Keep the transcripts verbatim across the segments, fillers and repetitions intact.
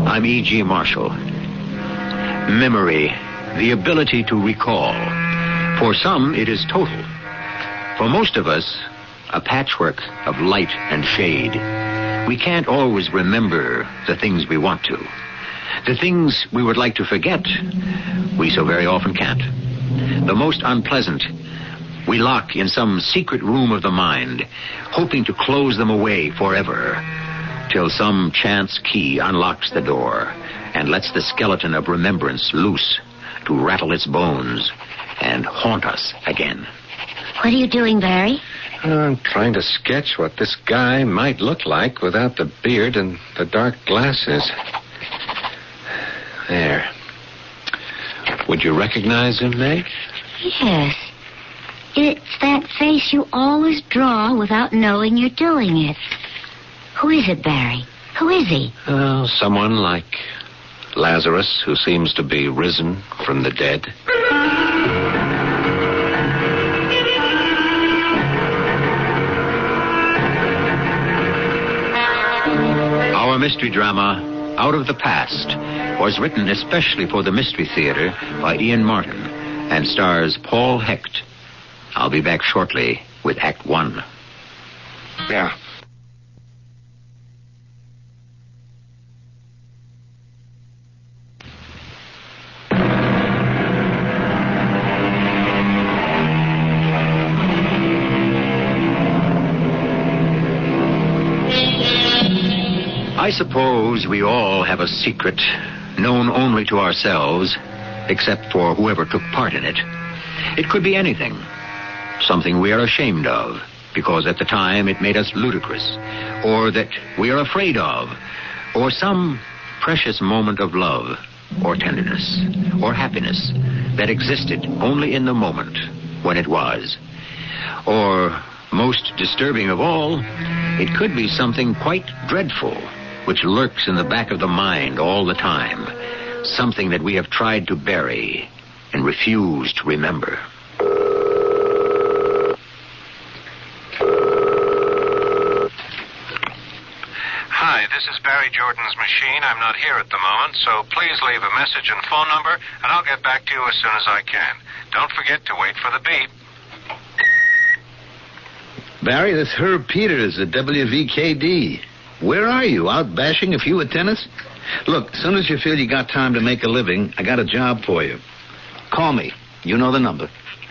I'm E G. Marshall. Memory, the ability to recall. For some, it is total. For most of us, a patchwork of light and shade. We can't always remember the things we want to. The things we would like to forget, we so very often can't. The most unpleasant, we lock in some secret room of the mind, hoping to close them away forever, till some chance key unlocks the door and lets the skeleton of remembrance loose to rattle its bones and haunt us again. What are you doing, Barry? I'm trying to sketch what this guy might look like without the beard and the dark glasses. There. Would you recognize him, Meg? Yes. It's that face you always draw without knowing you're doing it. Who is it, Barry? Who is he? Oh, someone like Lazarus, who seems to be risen from the dead. Our mystery drama, Out of the Past, was written especially for the Mystery Theater by Ian Martin and stars Paul Hecht. I'll be back shortly with Act One. Yeah. I suppose we all have a secret known only to ourselves, except for whoever took part in it. It could be anything. Something we are ashamed of, because at the time it made us ludicrous, or that we are afraid of, or some precious moment of love, or tenderness, or happiness that existed only in the moment when it was. Or, most disturbing of all, it could be something quite dreadful, which lurks in the back of the mind all the time. Something that we have tried to bury and refuse to remember. Hi, this is Barry Jordan's machine. I'm not here at the moment, so please leave a message and phone number, and I'll get back to you as soon as I can. Don't forget to wait for the beep. Barry, this Herb Peters at W V K D. Where are you? Out bashing a few at tennis? Look, as soon as you feel you got time to make a living, I got a job for you. Call me. You know the number.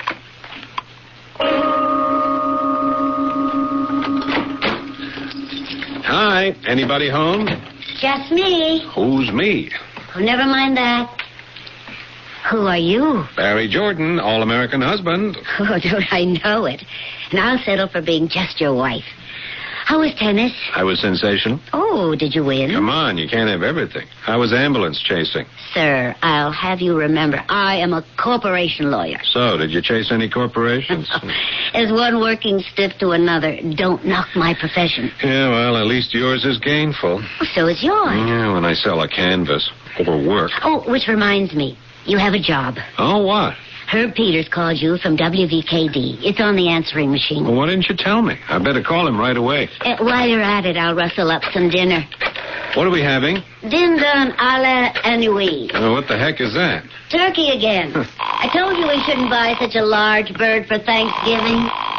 Hi, anybody home? Just me. Who's me? Oh, never mind that. Who are you? Barry Jordan, all-American husband. Oh, don't I know it? And I'll settle for being just your wife. How was tennis? I was sensational. Oh, did you win? Come on, you can't have everything. I was ambulance chasing. Sir, I'll have you remember, I am a corporation lawyer. So, did you chase any corporations? As one working stiff to another, don't knock my profession. Yeah, well, at least yours is gainful. So is yours. Yeah, when I sell a canvas. Or work. Oh, which reminds me, you have a job. Oh, what? Herb Peters called you from W V K D. It's on the answering machine. Well, why didn't you tell me? I better call him right away. Uh, while you're at it, I'll rustle up some dinner. What are we having? Dindon a la Anouilh. Oh, what the heck is that? Turkey again. I told you we shouldn't buy such a large bird for Thanksgiving.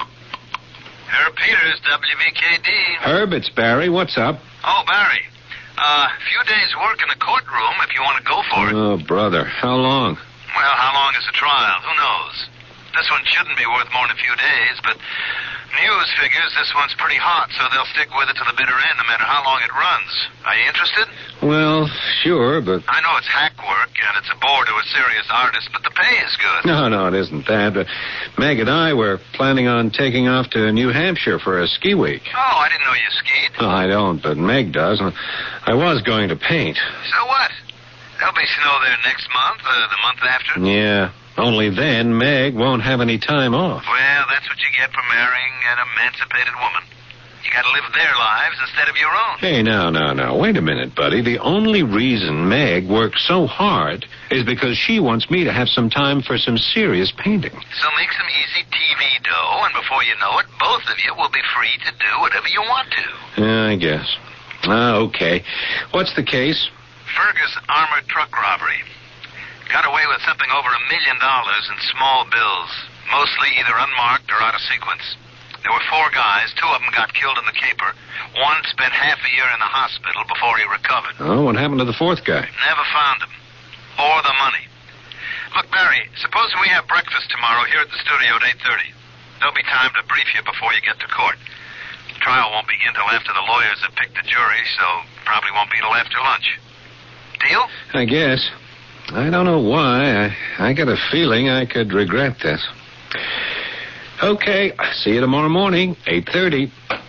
Herb Peters, W V K D. Herb, it's Barry. What's up? Oh, Barry. Uh, a few days' work in the courtroom if you want to go for it. Oh, brother. How long? Well, how long is the trial? Who knows? This one shouldn't be worth more than a few days, but news figures this one's pretty hot, so they'll stick with it to the bitter end no matter how long it runs. Are you interested? Well, sure, but... I know it's hack work, and it's a bore to a serious artist, but the pay is good. No, no, it isn't that. But Meg and I were planning on taking off to New Hampshire for a ski week. Oh, I didn't know you skied. Oh, I don't, but Meg does. I was going to paint. So what? There'll be snow there next month, uh, the month after. Yeah, only then Meg won't have any time off. Well, that's what you get for marrying an emancipated woman. You gotta live their lives instead of your own. Hey, now, now, now, wait a minute, buddy. The only reason Meg works so hard is because she wants me to have some time for some serious painting. So make some easy T V dough, and before you know it, both of you will be free to do whatever you want to. Yeah, I guess. Ah, okay. What's the case? Fergus armored truck robbery. Got away with something over a million dollars in small bills, mostly either unmarked or out of sequence. There were four guys. Two of them got killed in the caper. One spent half a year in the hospital before he recovered. Oh, what happened to the fourth guy? Never found him. Or the money. Look, Barry, suppose we have breakfast tomorrow here at the studio at eight thirty. There'll be time to brief you before you get to court. The trial won't begin till after the lawyers have picked the jury, so probably won't be till after lunch. Deal? I guess. I don't know why. I, I got a feeling I could regret this. Okay, see you tomorrow morning, eight thirty.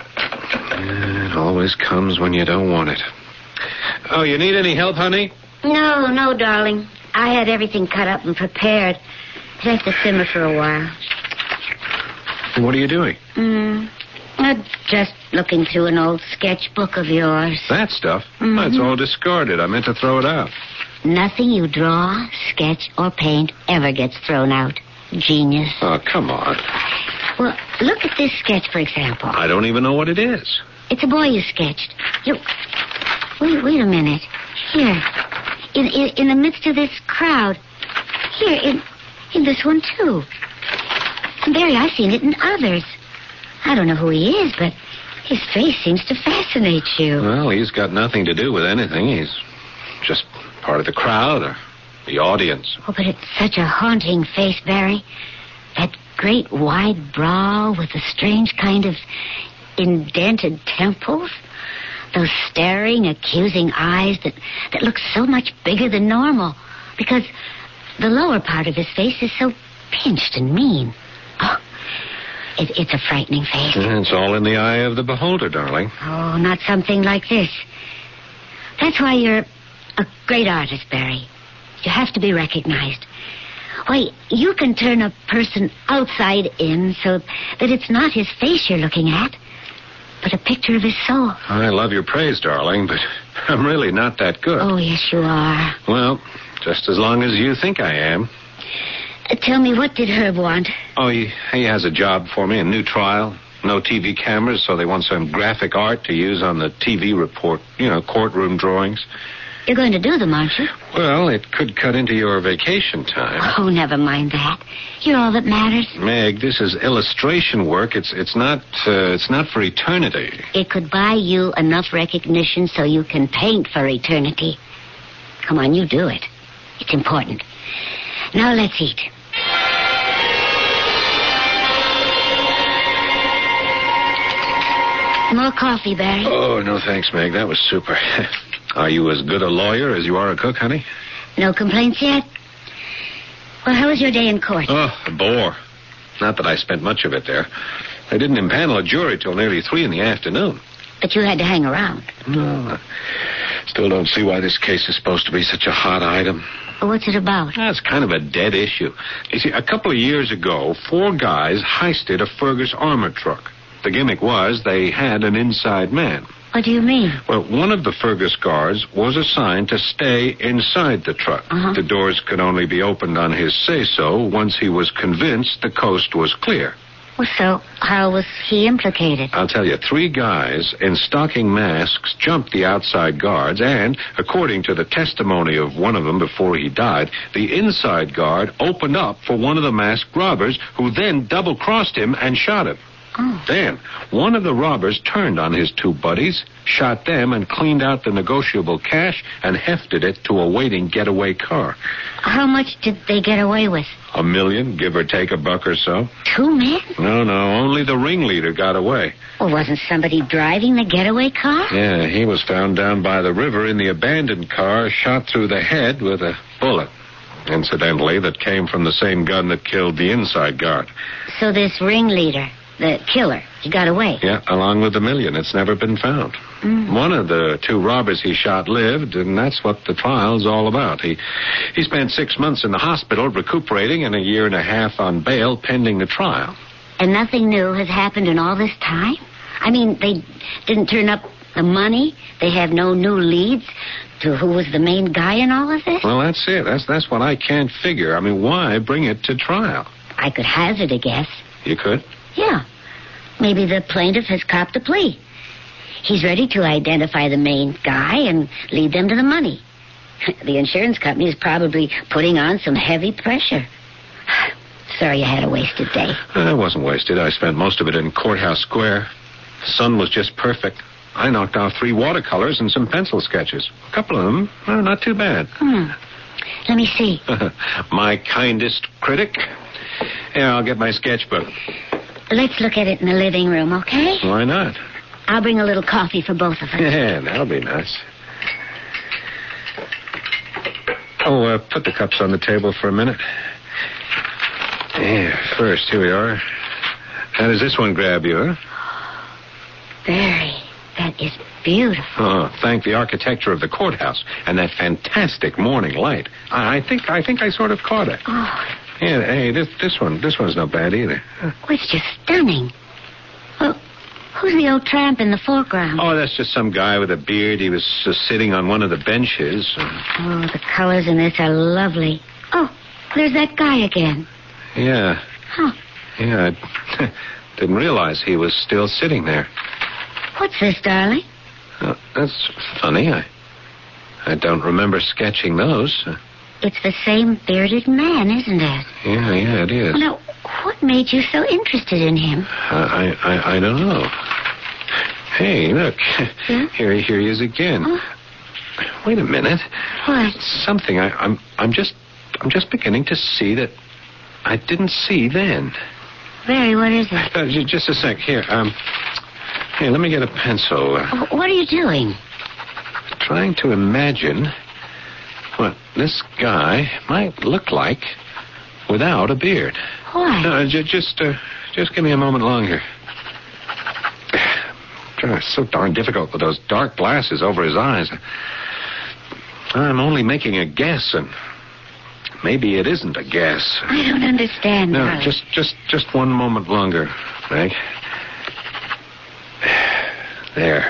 It always comes when you don't want it. Oh, you need any help, honey? No, no, darling. I had everything cut up and prepared. It has to simmer for a while. What are you doing? Mm, I'm just looking through an old sketchbook of yours. That stuff? Mm-hmm. That's all discarded. I meant to throw it out. Nothing you draw, sketch, or paint ever gets thrown out. Genius. Oh, come on. Well, look at this sketch, for example. I don't even know what it is. It's a boy you sketched. You... Wait, wait a minute. Here. In, in, in the midst of this crowd. Here, in, in this one, too. And Barry, I've seen it in others. I don't know who he is, but his face seems to fascinate you. Well, he's got nothing to do with anything. He's just part of the crowd or the audience. Oh, but it's such a haunting face, Barry. That great wide brow with the strange kind of indented temples. Those staring, accusing eyes that, that look so much bigger than normal. Because the lower part of his face is so pinched and mean. Oh, it, it's a frightening face. It's all in the eye of the beholder, darling. Oh, not something like this. That's why you're a great artist, Barry. You have to be recognized. Why, you can turn a person outside in so that it's not his face you're looking at, but a picture of his soul. I love your praise, darling, but I'm really not that good. Oh, yes, you are. Well, just as long as you think I am. Uh, tell me, what did Herb want? Oh, he, he has a job for me, a new trial. No T V cameras, so they want some graphic art to use on the T V report. You know, courtroom drawings. You're going to do them, aren't you? Well, it could cut into your vacation time. Oh, never mind that. You're all that matters. Meg, this is illustration work. It's it's not uh, it's not for eternity. It could buy you enough recognition so you can paint for eternity. Come on, you do it. It's important. Now let's eat. More coffee, Barry. Oh, no thanks, Meg. That was super. Are you as good a lawyer as you are a cook, honey? No complaints yet? Well, how was your day in court? Oh, a bore. Not that I spent much of it there. They didn't impanel a jury till nearly three in the afternoon. But you had to hang around. No, I still don't see why this case is supposed to be such a hot item. What's it about? That's kind of a dead issue. You see, a couple of years ago, four guys heisted a Fergus armored truck. The gimmick was they had an inside man. What do you mean? Well, one of the Fergus guards was assigned to stay inside the truck. Uh-huh. The doors could only be opened on his say-so once he was convinced the coast was clear. Well, so how was he implicated? I'll tell you, three guys in stocking masks jumped the outside guards, and, according to the testimony of one of them before he died, the inside guard opened up for one of the masked robbers, who then double-crossed him and shot him. Oh. Then, one of the robbers turned on his two buddies, shot them, and cleaned out the negotiable cash and hefted it to a waiting getaway car. How much did they get away with? A million, give or take a buck or so. Two men? No, no, only the ringleader got away. Well, wasn't somebody driving the getaway car? Yeah, he was found down by the river in the abandoned car, shot through the head with a bullet. Incidentally, that came from the same gun that killed the inside guard. So this ringleader, the killer, he got away? Yeah, along with the million. It's never been found. Mm. One of the two robbers he shot lived, and that's what the trial's all about. He he spent six months in the hospital recuperating and a year and a half on bail pending the trial. And nothing new has happened in all this time? I mean, they didn't turn up the money? They have no new leads to who was the main guy in all of this? Well, that's it. That's, that's what I can't figure. I mean, why bring it to trial? I could hazard a guess. You could? Yeah. Maybe the plaintiff has copped a plea. He's ready to identify the main guy and lead them to the money. The insurance company is probably putting on some heavy pressure. Sorry you had a wasted day. Uh, it wasn't wasted. I spent most of it in Courthouse Square. The sun was just perfect. I knocked out three watercolors and some pencil sketches. A couple of them, well, not too bad. Hmm. Let me see. My kindest critic. Yeah, I'll get my sketchbook. Let's look at it in the living room, okay? Why not? I'll bring a little coffee for both of us. Yeah, that'll be nice. Oh, uh, put the cups on the table for a minute. Yeah, first, here we are. How does this one grab you, huh? Very. That is beautiful. Oh, thank the architecture of the courthouse and that fantastic morning light. I, I think I think I sort of caught it. Oh. Yeah, hey, this this one this one's no bad either. Oh, it's just stunning. Well, who's the old tramp in the foreground? Oh, that's just some guy with a beard. He was uh, sitting on one of the benches. Oh, the colors in this are lovely. Oh, there's that guy again. Yeah. Huh. Yeah, I didn't realize he was still sitting there. What's this, darling? Oh, that's funny. I I don't remember sketching those. Uh, It's the same bearded man, isn't it? yeah, yeah, it is. Well, now, what made you so interested in him? Uh, I, I I don't know. Hey, look. Yeah? Here, here he is again. Oh. Wait a minute. What? Something I, I'm I'm just I'm just beginning to see that I didn't see then. Barry, what is it? Uh, j- just a sec. Here, um, here. Let me get a pencil. Uh, Oh, what are you doing? trying to imagine what this guy might look like without a beard. Why? No, j- just uh, just give me a moment longer. God, it's so darn difficult with those dark glasses over his eyes. I'm only making a guess, and maybe it isn't a guess. I don't understand, No, darling. just just just one moment longer, Meg. There.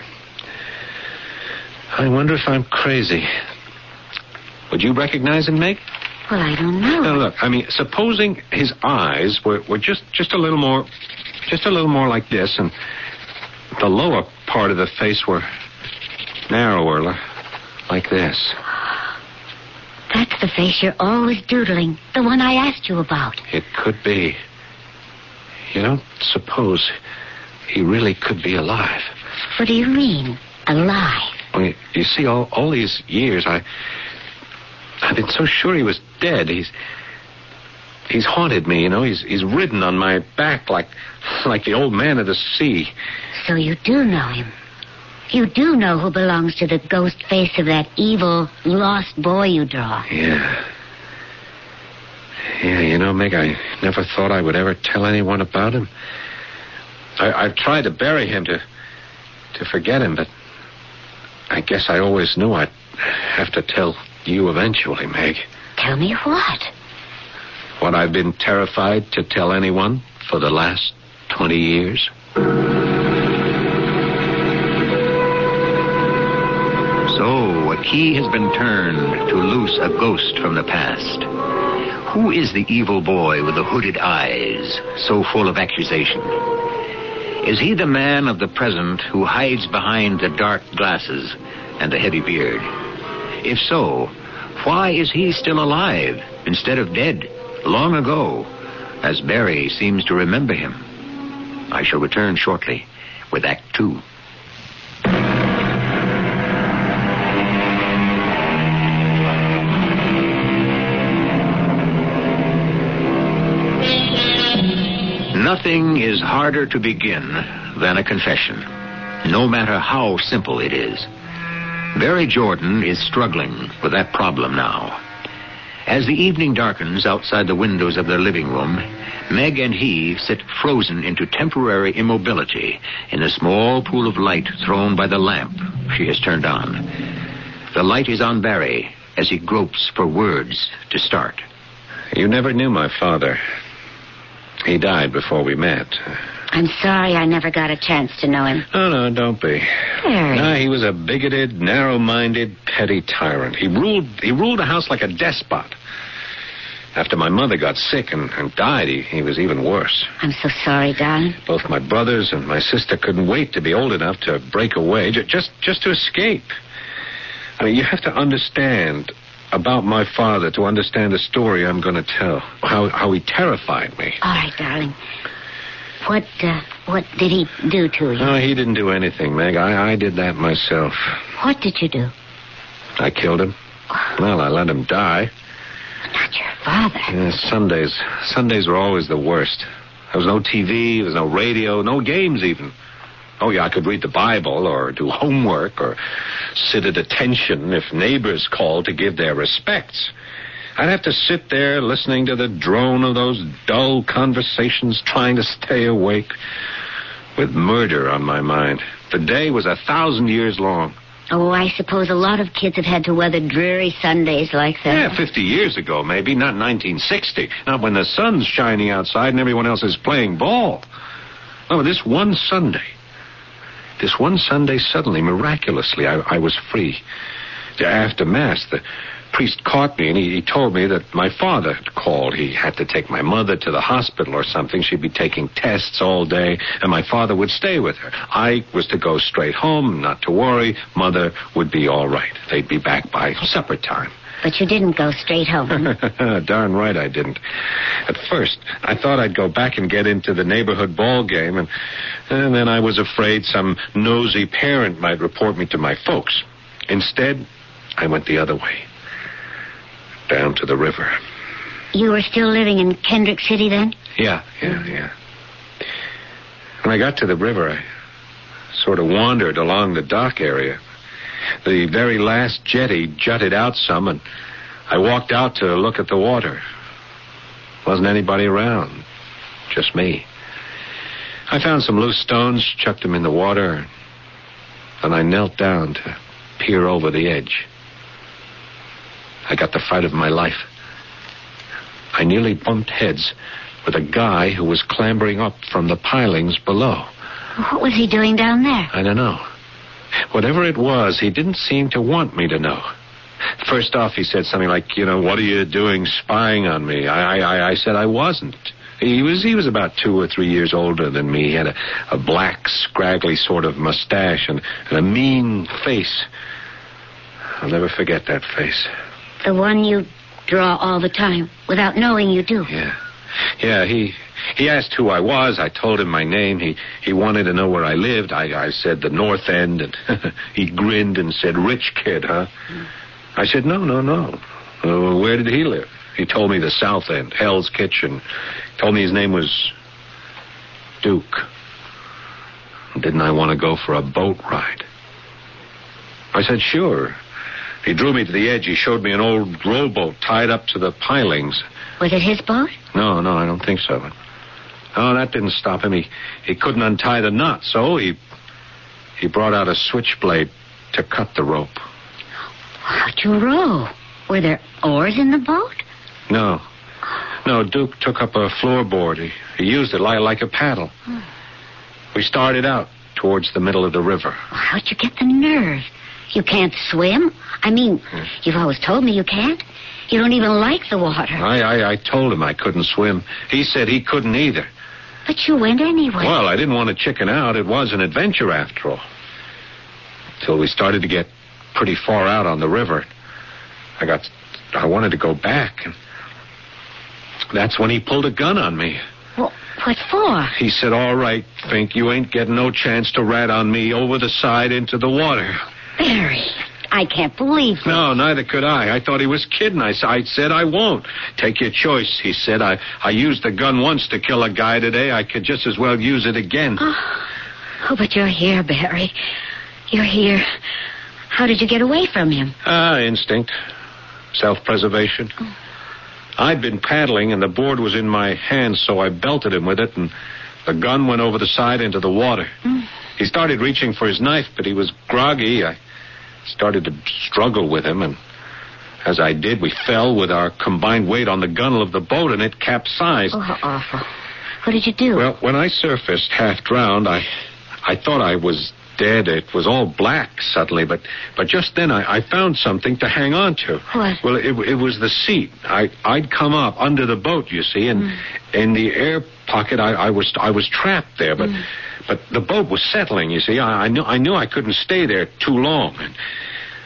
I wonder if I'm crazy. Would you recognize him, Meg? Well, I don't know. Now, look, I mean, supposing his eyes were, were just, just a little more, just a little more like this, and the lower part of the face were narrower, li- like this. That's the face you're always doodling. The one I asked you about. It could be. You don't suppose he really could be alive? What do you mean, alive? I mean, you see, all, all these years, I, I've been so sure he was dead. He's, he's haunted me, you know. He's, he's ridden on my back like, like the old man of the sea. So you do know him. You do know who belongs to the ghost face of that evil, lost boy you draw. Yeah. Yeah, you know, Meg, I never thought I would ever tell anyone about him. I, I've tried to bury him, to, to forget him, but I guess I always knew I'd have to tell you eventually, Meg. Tell me what? What I've been terrified to tell anyone for the last twenty years. So, a key has been turned to loose a ghost from the past. Who is the evil boy with the hooded eyes, so full of accusation? Is he the man of the present who hides behind the dark glasses and the heavy beard? If so, why is he still alive instead of dead long ago, as Barry seems to remember him? I shall return shortly with Act Two. Nothing is harder to begin than a confession, no matter how simple it is. Barry Jordan is struggling with that problem now. As the evening darkens outside the windows of their living room, Meg and he sit frozen into temporary immobility in a small pool of light thrown by the lamp she has turned on. The light is on Barry as he gropes for words to start. You never knew my father. He died before we met. I'm sorry I never got a chance to know him. Oh, no, don't be. Barry. No, he was a bigoted, narrow-minded, petty tyrant. He ruled he ruled the house like a despot. After my mother got sick and, and died, he, he was even worse. I'm so sorry, darling. Both my brothers and my sister couldn't wait to be old enough to break away, j- just, just to escape. I mean, you have to understand about my father to understand the story I'm going to tell. How how he terrified me. All right, darling. What uh, what did he do to you? No, he didn't do anything, Meg. I, I did that myself. What did you do? I killed him. Well, I let him die. Not your father. Yeah, Sundays. Sundays were always the worst. There was no T V, there was no radio, no games even. Oh, yeah, I could read the Bible or do homework or sit at attention if neighbors called to give their respects. I'd have to sit there listening to the drone of those dull conversations, trying to stay awake, with murder on my mind. The day was a thousand years long. Oh, I suppose a lot of kids have had to weather dreary Sundays like that. Yeah, fifty years ago, maybe, not nineteen sixty. Not when the sun's shining outside and everyone else is playing ball. No, this one Sunday, this one Sunday, suddenly, miraculously, I, I was free. After Mass, the priest caught me, and he, he told me that my father had called. He had to take my mother to the hospital or something. She'd be taking tests all day, and my father would stay with her. I was to go straight home, not to worry. Mother would be all right. They'd be back by supper time. But you didn't go straight home. Darn right I didn't. At first, I thought I'd go back and get into the neighborhood ball game, and, and then I was afraid some nosy parent might report me to my folks. Instead, I went the other way. Down to the river. You were still living in Kendrick City then? Yeah, yeah, yeah. When I got to the river, I sort of wandered along the dock area. The very last jetty jutted out some, and I walked out to look at the water. Wasn't anybody around. Just me. I found some loose stones, chucked them in the water, and I knelt down to peer over the edge. I got the fright of my life. I nearly bumped heads with a guy who was clambering up from the pilings below. What was he doing down there? I don't know. Whatever it was, he didn't seem to want me to know. First off, he said something like, you know, what are you doing spying on me? I I, I said I wasn't. He was he was about two or three years older than me. He had a, a black, scraggly sort of mustache and, and a mean face. I'll never forget that face. The one you draw all the time, without knowing you do. Yeah. Yeah, he he asked who I was. I told him my name. He he wanted to know where I lived. I, I said the North End, and he grinned and said, rich kid, huh? Mm. I said, no, no, no. Uh, where did he live? He told me the South End, Hell's Kitchen. He told me his name was Duke. Didn't I want to go for a boat ride? I said, sure. He drew me to the edge. He showed me an old rowboat tied up to the pilings. Was it his boat? No, no, I don't think so. Oh, that didn't stop him. He, he couldn't untie the knot, so he he brought out a switchblade to cut the rope. How'd you row? Were there oars in the boat? No. No, Duke took up a floorboard. He, he used it like, like a paddle. Hmm. We started out towards the middle of the river. Well, how'd you get the nerve? You can't swim? I mean, hmm. you've always told me you can't. You don't even like the water. I, I, I told him I couldn't swim. He said he couldn't either. But you went anyway. Well, I didn't want to chicken out. It was an adventure after all. Until we started to get pretty far out on the river. I got... I wanted to go back. And that's when he pulled a gun on me. Well, what for? He said, all right, Fink, you ain't getting no chance to rat on me over the side into the water. Barry, I can't believe it. No, neither could I. I thought he was kidding. I, I said I won't. Take your choice, he said. I, I used the gun once to kill a guy today. I could just as well use it again. Oh, oh but you're here, Barry. You're here. How did you get away from him? Ah, instinct. Self-preservation. Oh. I'd been paddling, and the board was in my hand, so I belted him with it, and the gun went over the side into the water. Mm. He started reaching for his knife, but he was groggy. I started to struggle with him, and as I did, we fell with our combined weight on the gunwale of the boat, and it capsized. Oh, how awful. What did you do? Well, when I surfaced, half drowned, I I thought I was dead. It was all black suddenly, but but just then I, I found something to hang on to. What? Well, it, it was the seat. I, I'd come up under the boat, you see, and mm. in the air pocket, I, I was I was trapped there, but... Mm. But the boat was settling, you see. I, I knew I knew I couldn't stay there too long. And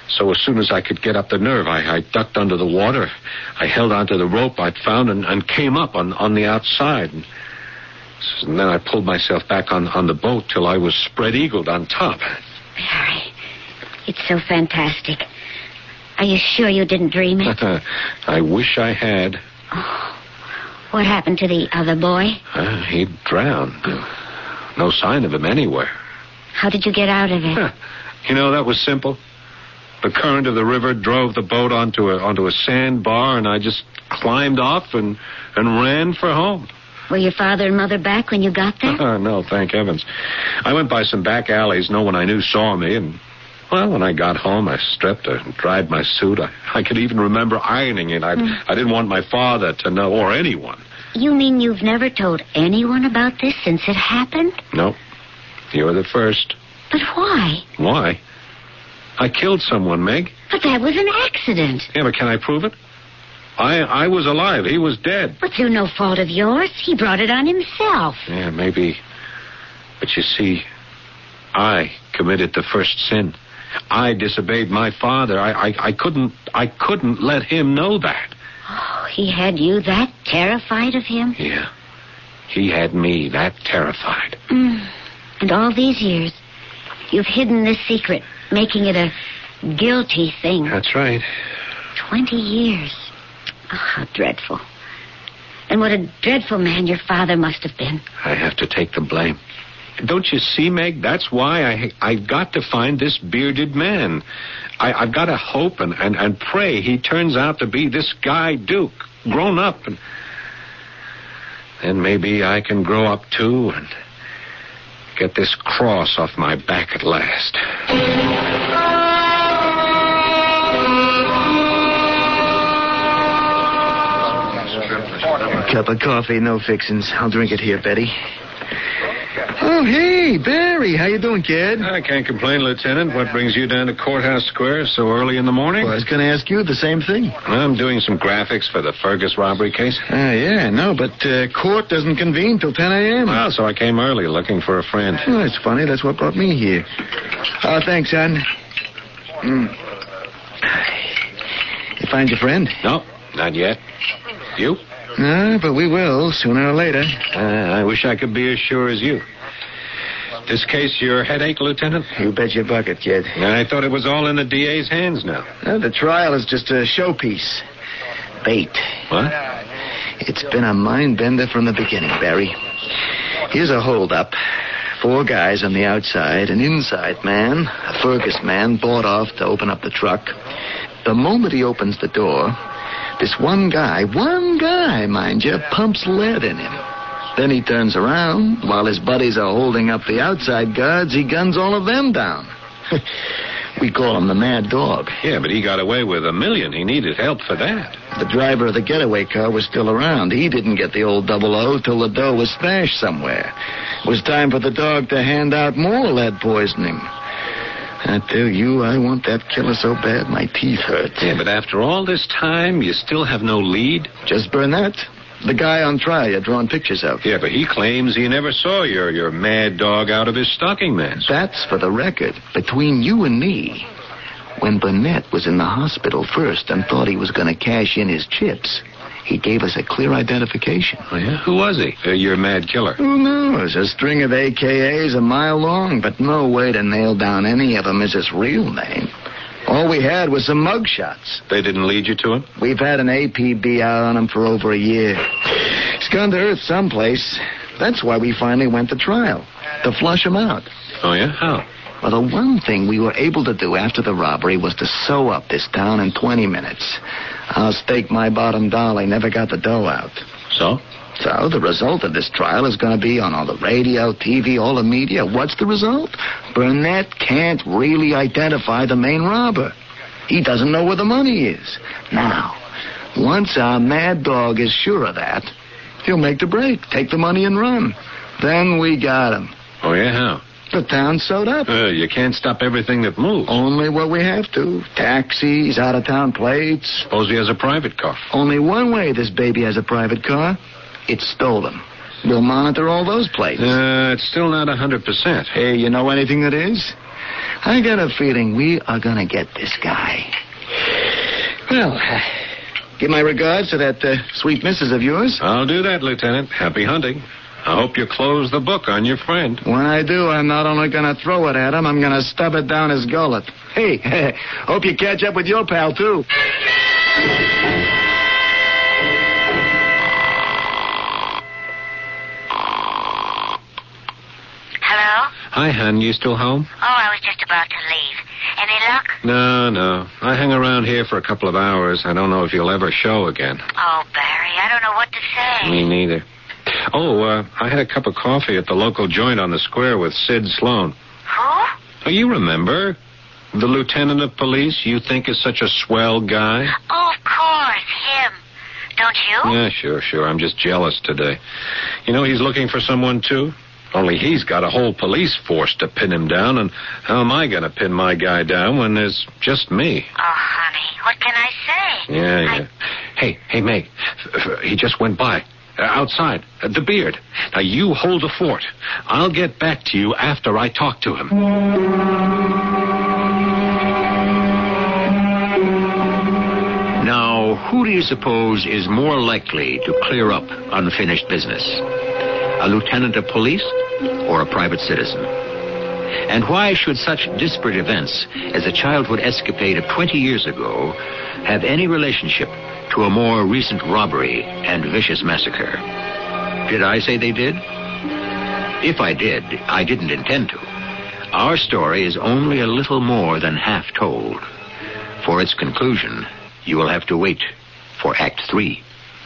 So as soon as I could get up the nerve, I, I ducked under the water. I held onto the rope I'd found and, and came up on, on the outside. And, and then I pulled myself back on, on the boat till I was spread-eagled on top. Barry, it's so fantastic. Are you sure you didn't dream it? I wish I had. Oh, what happened to the other boy? Uh, he drowned. No sign of him anywhere. How did you get out of it? You know, that was simple. The current of the river drove the boat onto a onto a sandbar, and I just climbed off and, and ran for home. Were your father and mother back when you got there? No, thank heavens. I went by some back alleys. No one I knew saw me, and, well, when I got home, I stripped and dried my suit. I, I could even remember ironing it. I, mm. I didn't want my father to know, or anyone. You mean you've never told anyone about this since it happened? No. You were the first. But why? Why? I killed someone, Meg. But that was an accident. Yeah, but can I prove it? I I was alive. He was dead. But through no fault of yours. He brought it on himself. Yeah, maybe. But you see, I committed the first sin. I disobeyed my father. I, I, I couldn't I couldn't let him know that. Oh, he had you that terrified of him? Yeah. He had me that terrified. Mm. And all these years, you've hidden this secret, making it a guilty thing. That's right. Twenty years. Oh, how dreadful. And what a dreadful man your father must have been. I have to take the blame. Don't you see, Meg? That's why I, I've got to find this bearded man. I, I've got to hope and, and, and pray he turns out to be this guy Duke, grown up. And then maybe I can grow up, too, and get this cross off my back at last. Cup of coffee, no fixins. I'll drink it here, Betty. Oh, hey, Barry. How you doing, kid? I can't complain, Lieutenant. What brings you down to Courthouse Square so early in the morning? Well, I was going to ask you the same thing. I'm doing some graphics for the Fergus robbery case. Ah, uh, yeah, no, but uh, court doesn't convene till ten a.m. Well, so I came early looking for a friend. Well, that's funny. That's what brought me here. Oh, thanks, son. Mm. You find your friend? No, not yet. You? No, but we will, sooner or later. Uh, I wish I could be as sure as you. This case your headache, Lieutenant? You bet your bucket, kid. I thought it was all in the D A's hands now. Uh, the trial is just a showpiece. Bait. What? It's been a mind-bender from the beginning, Barry. Here's a hold-up. Four guys on the outside, an inside man, a Fergus man, bought off to open up the truck. The moment he opens the door, this one guy, one guy, mind you, pumps lead in him. Then he turns around. While his buddies are holding up the outside guards, he guns all of them down. We call him the Mad Dog. Yeah, but he got away with a million. He needed help for that. The driver of the getaway car was still around. He didn't get the old double O till the dough was stashed somewhere. It was time for the dog to hand out more lead poisoning. I tell you, I want that killer so bad my teeth hurt. Yeah, but after all this time, you still have no lead? Just Burnett. The guy on trial you're drawing pictures of. Yeah, but he claims he never saw your, your Mad Dog out of his stocking mask. That's for the record. Between you and me, when Burnett was in the hospital first and thought he was going to cash in his chips, he gave us a clear identification. Oh, yeah? Who was he? Uh, your mad killer? Who knows? A string of A K As a mile long, but no way to nail down any of them as his real name. All we had was some mugshots. They didn't lead you to him? We've had an A P B out on him for over a year. He's gone to Earth someplace. That's why we finally went to trial, to flush him out. Oh, yeah? How? Well, the one thing we were able to do after the robbery was to sew up this town in twenty minutes. I'll stake my bottom dollar he never got the dough out. So? So, the result of this trial is going to be on all the radio, T V, all the media. What's the result? Burnett can't really identify the main robber. He doesn't know where the money is. Now, once our Mad Dog is sure of that, he'll make the break, take the money and run. Then we got him. Oh, yeah? How? The town's sewed up. Uh, you can't stop everything that moves. Only what we have to. Taxis, out-of-town plates. Suppose he has a private car. Only one way this baby has a private car. It's stolen. We'll monitor all those plates. Uh, it's still not one hundred percent. Hey, you know anything that is? I got a feeling we are going to get this guy. Well, uh, give my regards to that uh, sweet missus of yours. I'll do that, Lieutenant. Happy hunting. I hope you close the book on your friend. When I do, I'm not only going to throw it at him, I'm going to stub it down his gullet. Hey, hope you catch up with your pal, too. Hello? Hi, hon. You still home? Oh, I was just about to leave. Any luck? No, no. I hang around here for a couple of hours. I don't know if you'll ever show again. Oh, Barry, I don't know what to say. Me neither. Oh, uh, I had a cup of coffee at the local joint on the square with Sid Sloan. Who? Oh, you remember? The lieutenant of police you think is such a swell guy? Oh, of course, him. Don't you? Yeah, sure, sure. I'm just jealous today. You know, he's looking for someone, too. Only he's got a whole police force to pin him down, and how am I going to pin my guy down when there's just me? Oh, honey, what can I say? Yeah, I... yeah. Hey, hey, Meg, f- f- he just went by. Uh, outside. Uh, the beard. Now, you hold the fort. I'll get back to you after I talk to him. Now, who do you suppose is more likely to clear up unfinished business? A lieutenant of police or a private citizen? And why should such disparate events as a childhood escapade of twenty years ago have any relationship to a more recent robbery and vicious massacre? Did I say they did? If I did, I didn't intend to. Our story is only a little more than half told. For its conclusion, you will have to wait for Act Three.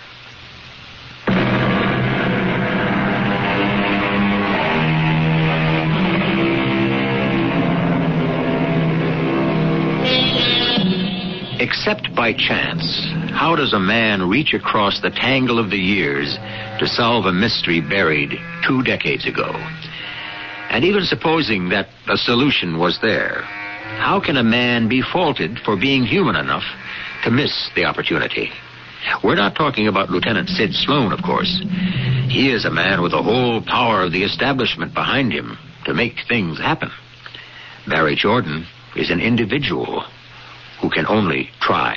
Except by chance, how does a man reach across the tangle of the years to solve a mystery buried two decades ago? And even supposing that a solution was there, how can a man be faulted for being human enough to miss the opportunity? We're not talking about Lieutenant Sid Sloan, of course. He is a man with the whole power of the establishment behind him to make things happen. Barry Jordan is an individual who can only try.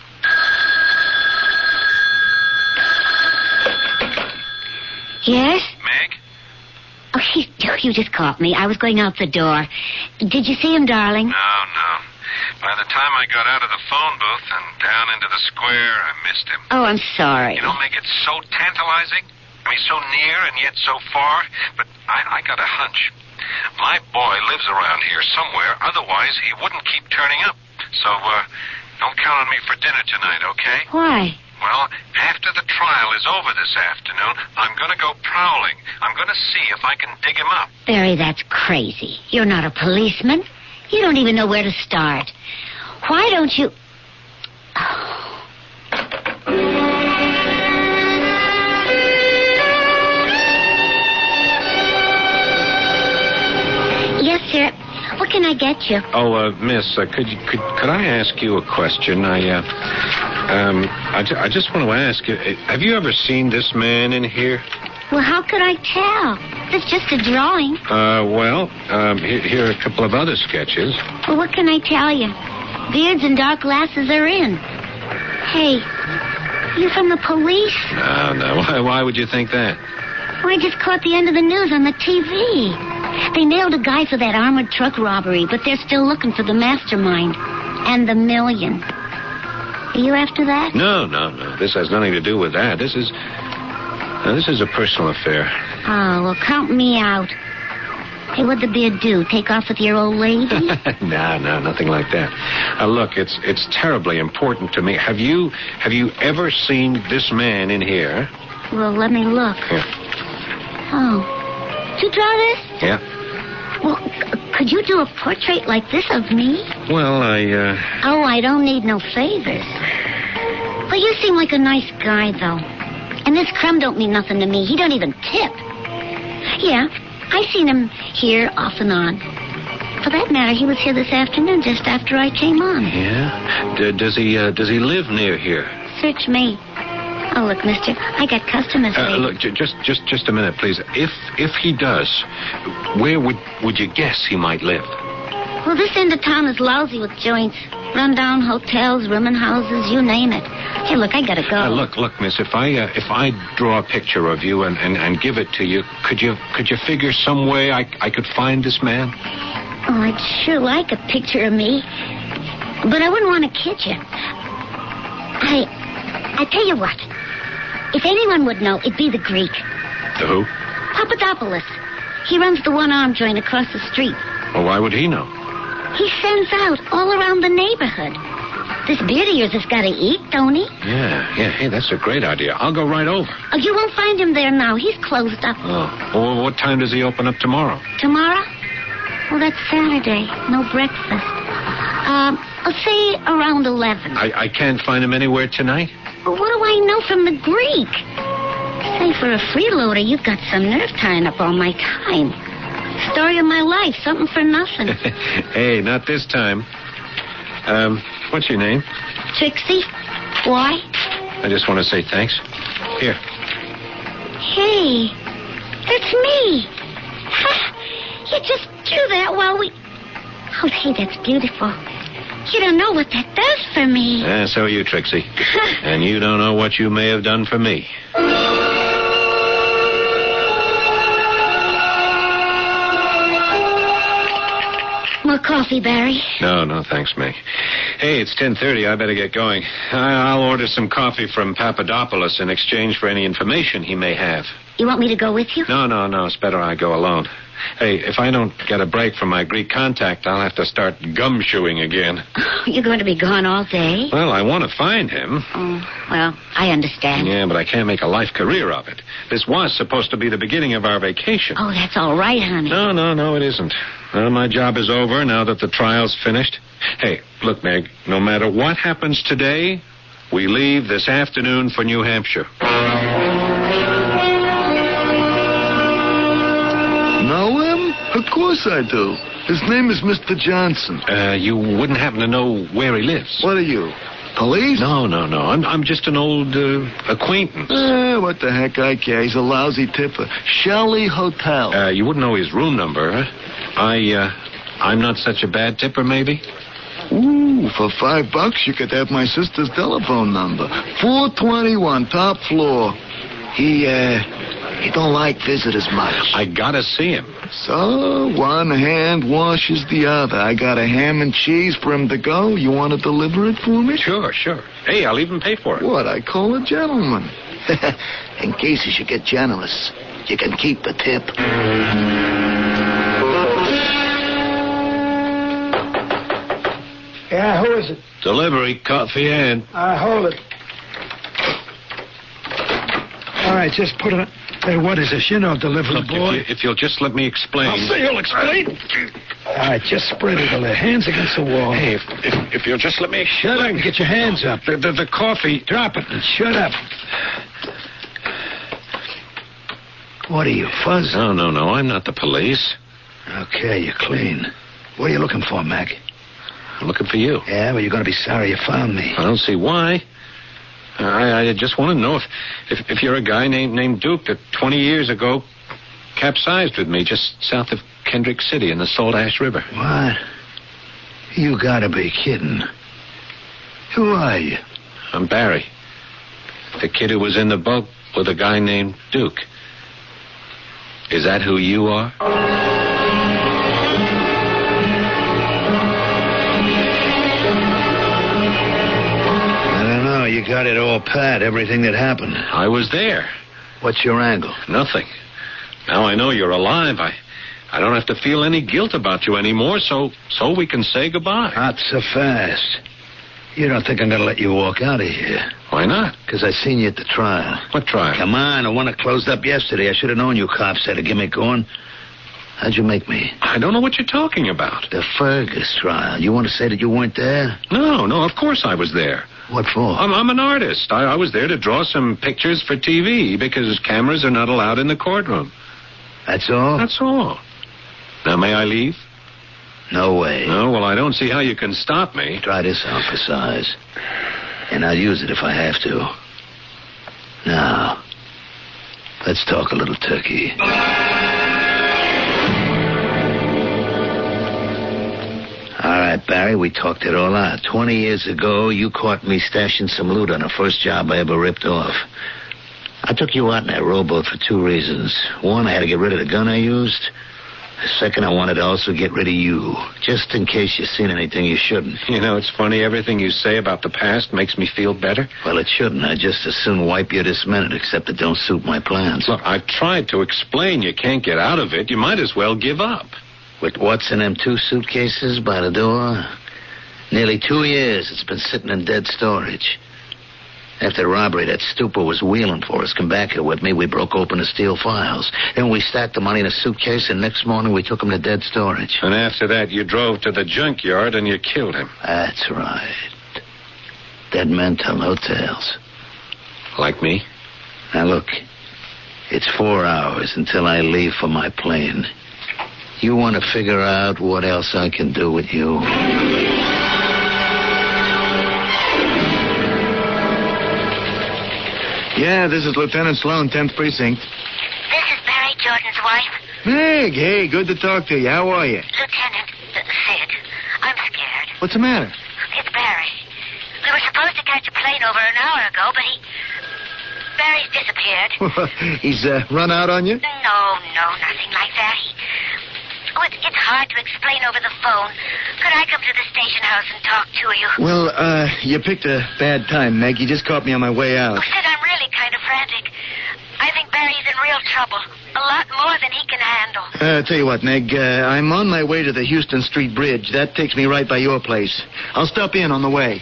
Yes? Meg? Oh, he, you just caught me. I was going out the door. Did you see him, darling? No, no. By the time I got out of the phone booth and down into the square, I missed him. Oh, I'm sorry. You know, Meg, it's so tantalizing. I mean, so near and yet so far. But I, I got a hunch. My boy lives around here somewhere. Otherwise, he wouldn't keep turning up. So, uh, don't count on me for dinner tonight, okay? Why? Well, after the trial is over this afternoon, I'm going to go prowling. I'm going to see if I can dig him up. Barry, that's crazy. You're not a policeman. You don't even know where to start. Why don't you... Oh. Yes, sir. What can I get you? Oh, uh, miss, uh, could, you, could could I ask you a question? I, uh, um, I, ju- I just want to ask you, uh, have you ever seen this man in here? Well, how could I tell? It's just a drawing. Uh, well, um, here, here are a couple of other sketches. Well, what can I tell you? Beards and dark glasses are in. Hey, you from the police? No, no. Why, why would you think that? Well, I just caught the end of the news on the T V. They nailed a guy for that armored truck robbery, but they're still looking for the mastermind. And the million. Are you after that? No, no, no. This has nothing to do with that. This is... Uh, this is a personal affair. Oh, well, count me out. Hey, what'd the beard do? Take off with your old lady? no, no, nothing like that. Uh, look, it's it's terribly important to me. Have you have you ever seen this man in here? Well, let me look. Here. Oh. Did you draw this? Yeah. Well, c- could you do a portrait like this of me? Well, I, uh... Oh, I don't need no favors. Well, you seem like a nice guy, though. And this crumb don't mean nothing to me. He don't even tip. Yeah, I seen him here off and on. For that matter, he was here this afternoon just after I came on. Yeah? D- does he, uh, does he live near here? Search me. Oh, look, mister, I got customers. Uh, look, j- just, just, just a minute, please. If, if he does, where would, would you guess he might live? Well, this end of town is lousy with joints. Run-down hotels, rooming houses, you name it. Hey, look, I gotta go. Uh, look, look, miss, if I uh, if I draw a picture of you and, and, and give it to you, could you could you figure some way I, I could find this man? Oh, I'd sure like a picture of me. But I wouldn't want to kid you. I, I tell you what. If anyone would know, it'd be the Greek. The who? Papadopoulos. He runs the one-arm joint across the street. Well, why would he know? He sends out all around the neighborhood. This beard of yours has got to eat, don't he? Yeah, yeah. Hey, that's a great idea. I'll go right over. Oh, you won't find him there now. He's closed up. Oh. Well, what time does he open up tomorrow? Tomorrow? Well, that's Saturday. No breakfast. Um, I'll say around eleven. I, I can't find him anywhere tonight? Well, what do I know from the Greek? Say, for a freeloader, you've got some nerve tying up all my time. Story of my life, something for nothing. Hey, not this time. Um, what's your name? Trixie? Why? I just want to say thanks. Here. Hey, that's me. You just drew that while we... Oh, hey, that's beautiful. You don't know what that does for me. Yeah, so are you, Trixie. And you don't know what you may have done for me. More coffee, Barry? No, no, thanks, Meg. Hey, it's ten thirty. I better get going. I- I'll order some coffee from Papadopoulos in exchange for any information he may have. You want me to go with you? No, no, no. It's better I go alone. Hey, if I don't get a break from my Greek contact, I'll have to start gumshoeing again. You're going to be gone all day? Well, I want to find him. Oh, well, I understand. Yeah, but I can't make a life career of it. This was supposed to be the beginning of our vacation. Oh, that's all right, honey. No, no, no, it isn't. Well, my job is over now that the trial's finished. Hey, look, Meg, no matter what happens today, we leave this afternoon for New Hampshire. Know him? Of course I do. His name is Mister Johnson. Uh, you wouldn't happen to know where he lives? What are you, police? No, no, no. I'm, I'm just an old uh, acquaintance. Eh, what the heck I care. He's a lousy tipper. Shelley Hotel. Uh, you wouldn't know his room number, huh? I, uh, I'm not such a bad tipper, maybe? Ooh, for five bucks you could have my sister's telephone number. four twenty-one, top floor. He, uh, he don't like visitors much. I gotta see him. So, one hand washes the other. I got a ham and cheese for him to go. You want to deliver it for me? Sure, sure. Hey, I'll even pay for it. What, I call a gentleman. In case you should get generous, you can keep the tip. Yeah, who is it? Delivery, coffee and... Uh, hold it. All right, just put it on. Hey, what is this? You know, delivery Look, boy. if, you, if you'll just let me explain... I'll say you'll explain. All right, just spread it a little. Hands against the wall. Hey, if, if, if you'll just let me explain... Shut up and get your hands up. The, the, the coffee... Drop it and shut up. What are you, Fuzz? No, no, no, I'm not the police. Okay, you're clean. What are you looking for, Mac? I'm looking for you. Yeah, well, you're going to be sorry you found me. I don't see why. I, I just want to know if, if if you're a guy named named Duke that twenty years ago capsized with me just south of Kendrick City in the Salt Ash River. What? You got to be kidding. Who are you? I'm Barry. The kid who was in the boat with a guy named Duke. Is that who you are? You got it all pat, everything that happened. I was there. What's your angle? Nothing. Now I know you're alive. I I don't have to feel any guilt about you anymore, so so we can say goodbye. Not so fast. You don't think I'm going to let you walk out of here? Why not? Because I seen you at the trial. What trial? Come on, the one that closed up yesterday. I should have known you cops had a gimmick going. How'd you make me? I don't know what you're talking about. The Fergus trial. You want to say that you weren't there? No, no, of course I was there. What for? I'm, I'm an artist. I, I was there to draw some pictures for T V because cameras are not allowed in the courtroom. That's all? That's all. Now, may I leave? No way. No, well, I don't see how you can stop me. Try this out for size. And I'll use it if I have to. Now, let's talk a little turkey. Look, Barry, we talked it all out. Twenty years ago, you caught me stashing some loot on the first job I ever ripped off. I took you out in that rowboat for two reasons. One, I had to get rid of the gun I used. Second, I wanted to also get rid of you, just in case you seen anything you shouldn't. You know, it's funny. Everything you say about the past makes me feel better. Well, it shouldn't. I'd just as soon wipe you this minute, except it don't suit my plans. Look, I've tried to explain you can't get out of it. You might as well give up. With what's in them two suitcases by the door? Nearly two years it's been sitting in dead storage. After the robbery, that stupor was wheeling for us. Come back here with me. We broke open the steel files. Then we stacked the money in a suitcase, and next morning we took him to dead storage. And after that, you drove to the junkyard and you killed him. That's right. Dead men tell no tales. Like me? Now, look. It's four hours until I leave for my plane. You want to figure out what else I can do with you? Yeah, this is Lieutenant Sloan, tenth Precinct. This is Barry Jordan's wife. Meg, hey, good to talk to you. How are you? Lieutenant, uh, Sid, I'm scared. What's the matter? It's Barry. We were supposed to catch a plane over an hour ago, but he... Barry's disappeared. He's uh, run out on you? No, no, nothing like that. He... Oh, it, it's hard to explain over the phone. Could I come to the station house and talk to you? Well, uh, you picked a bad time, Meg. You just caught me on my way out. Oh, Sid, I'm really kind of frantic. I think Barry's in real trouble. A lot more than he can handle. Uh, tell you what, Meg, uh, I'm on my way to the Houston Street Bridge. That takes me right by your place. I'll stop in on the way.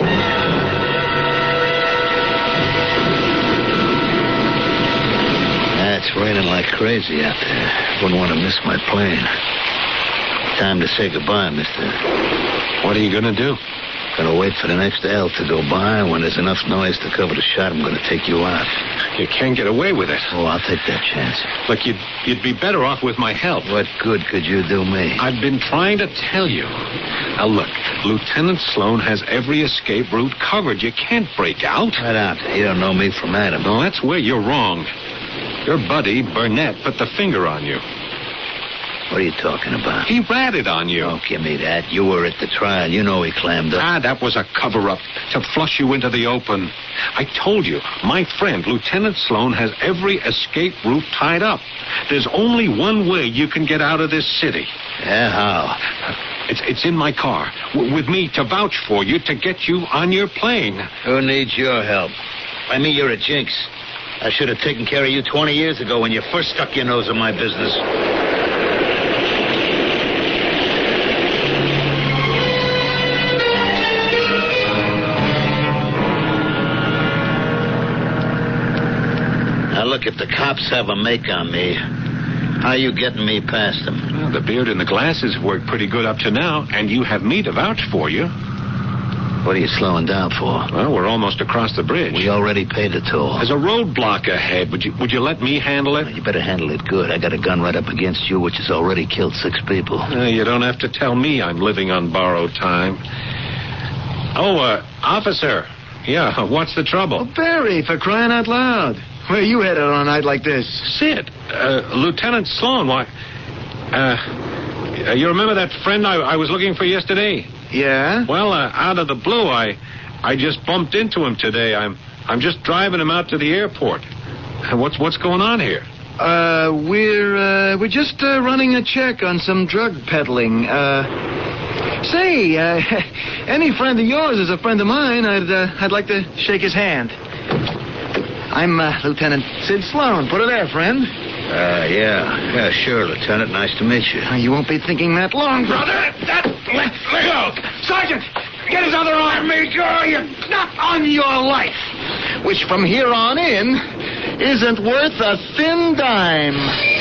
It's raining like crazy out there. Wouldn't want to miss my plane. Time to say goodbye, mister. What are you going to do? Gonna wait for the next L to go by, and when there's enough noise to cover the shot, I'm gonna take you out. You can't get away with it. Oh, I'll take that chance. Look, you'd, you'd be better off with my help. What good could you do me? I've been trying to tell you. Now, look, Lieutenant Sloan has every escape route covered. You can't break out. Right out. You don't know me from Adam. No, that's where you're wrong. Your buddy, Burnett, put the finger on you. What are you talking about? He ratted on you. Don't give me that. You were at the trial. You know he clammed up. Ah, that was a cover-up to flush you into the open. I told you, my friend, Lieutenant Sloan, has every escape route tied up. There's only one way you can get out of this city. Yeah, how? It's, it's in my car, w- with me to vouch for you to get you on your plane. Who needs your help? I mean, you're a jinx. I should have taken care of you twenty years ago when you first stuck your nose in my business. Now, look, if the cops have a make on me, how are you getting me past them? Well, the beard and the glasses have worked pretty good up to now, and you have me to vouch for you. What are you slowing down for? Well, we're almost across the bridge. We already paid the toll. There's a roadblock ahead. Would you would you let me handle it? You better handle it good. I got a gun right up against you, which has already killed six people. Uh, you don't have to tell me I'm living on borrowed time. Oh, uh, officer. Yeah, what's the trouble? Oh, Barry, for crying out loud. Where you headed on a night like this? Sid, uh, Lieutenant Sloan, why... Uh, you remember that friend I, I was looking for yesterday? Yeah? Well, uh, out of the blue, I I just bumped into him today. I'm I'm just driving him out to the airport. What's what's going on here? Uh, we're, uh, we're just, uh, running a check on some drug peddling. Uh, say, uh, any friend of yours is a friend of mine. I'd, uh, I'd like to shake his hand. I'm, uh, Lieutenant Sid Sloan. Put her there, friend. Uh, yeah. Yeah, sure, Lieutenant. Nice to meet you. You won't be thinking that long, brother. That, let, let go. Sergeant, get his other arm. Let me go. You... Not on your life. Which from here on in isn't worth a thin dime.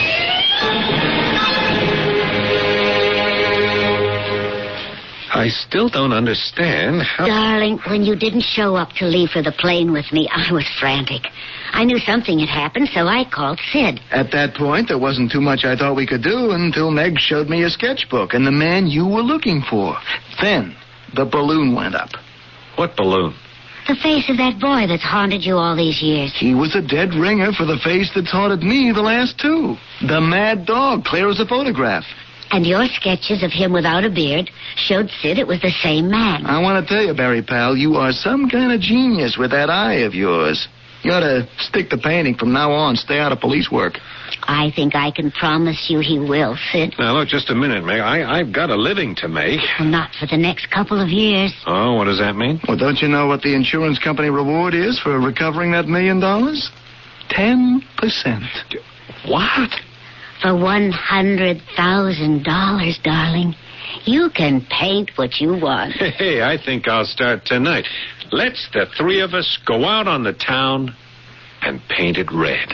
I still don't understand how... Darling, when you didn't show up to leave for the plane with me, I was frantic. I knew something had happened, so I called Sid. At that point, there wasn't too much I thought we could do until Meg showed me a sketchbook and the man you were looking for. Then, the balloon went up. What balloon? The face of that boy that's haunted you all these years. He was a dead ringer for the face that's haunted me the last two. The mad dog, clear as a photograph. And your sketches of him without a beard showed Sid it was the same man. I want to tell you, Barry, pal, you are some kind of genius with that eye of yours. You ought to stick to painting from now on. Stay out of police work. I think I can promise you he will, Sid. Now, look, just a minute, Meg. I, I've got a living to make. Well, not for the next couple of years. Oh, what does that mean? Well, don't you know what the insurance company reward is for recovering that million dollars? Ten percent. What? For one hundred thousand dollars, darling, you can paint what you want. Hey, I think I'll start tonight. Let's the three of us go out on the town and paint it red.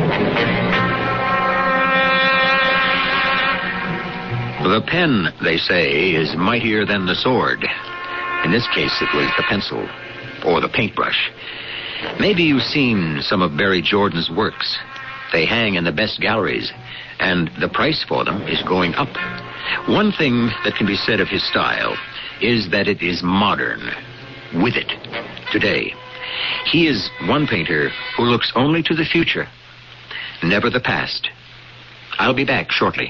The pen, they say, is mightier than the sword. In this case, it was the pencil or the paintbrush. Maybe you've seen some of Barry Jordan's works. They hang in the best galleries, and the price for them is going up. One thing that can be said of his style is that it is modern, with it, today. He is one painter who looks only to the future, never the past. I'll be back shortly.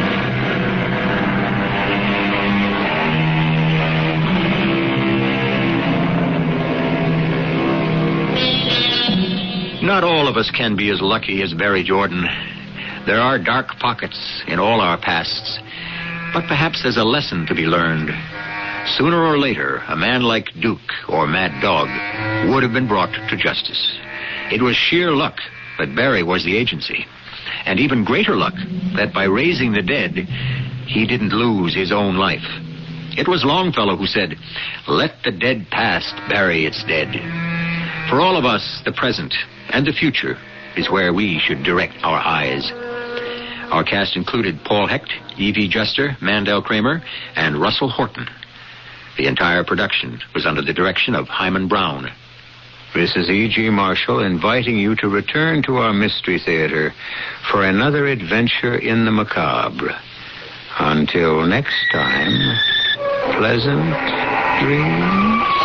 Not all of us can be as lucky as Barry Jordan. There are dark pockets in all our pasts, but perhaps there's a lesson to be learned. Sooner or later, a man like Duke or Mad Dog would have been brought to justice. It was sheer luck that Barry was the agency, and even greater luck that by raising the dead, he didn't lose his own life. It was Longfellow who said, "Let the dead past bury its dead." For all of us, the present and the future is where we should direct our eyes. Our cast included Paul Hecht, Evie Juster, Mandel Kramer, and Russell Horton. The entire production was under the direction of Hyman Brown. This is E G. Marshall inviting you to return to our Mystery Theater for another adventure in the macabre. Until next time, pleasant dreams.